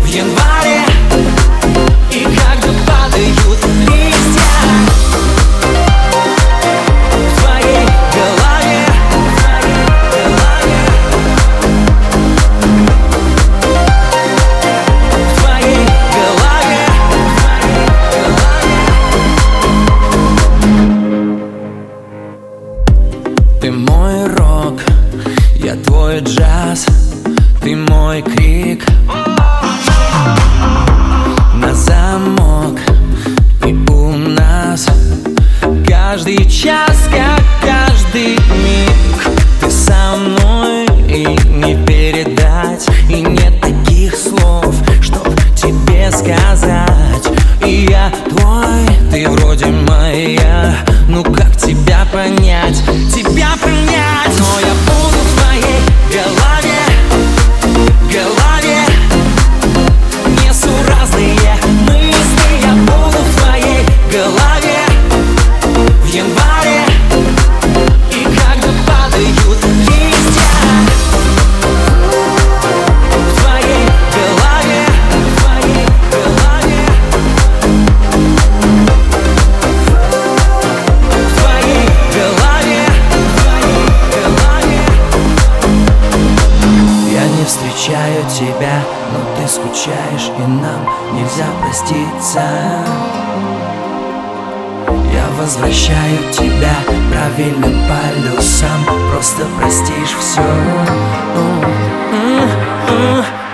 в январе, и когда падают листья в твоей голове, в твоей голове. Ты мой рок, я твой джаз, ты мой крик на замок. И у нас каждый час, как каждый миг. Ты со мной, и не передать, и нет таких слов, чтоб тебе сказать. И я твой, ты вроде моя, ну как тебя понять, тебя понять? Но я буду в твоей голове, голове. Несуразные мысли, я буду в твоей голове в январе, и когда падают листья в твоей голове, в твоей голове, в твоей голове, в твоей голове. Я не встречаю тебя, но ты скучаешь, и нам нельзя проститься. Я возвращаю тебя правильным полюсам, просто простишь все.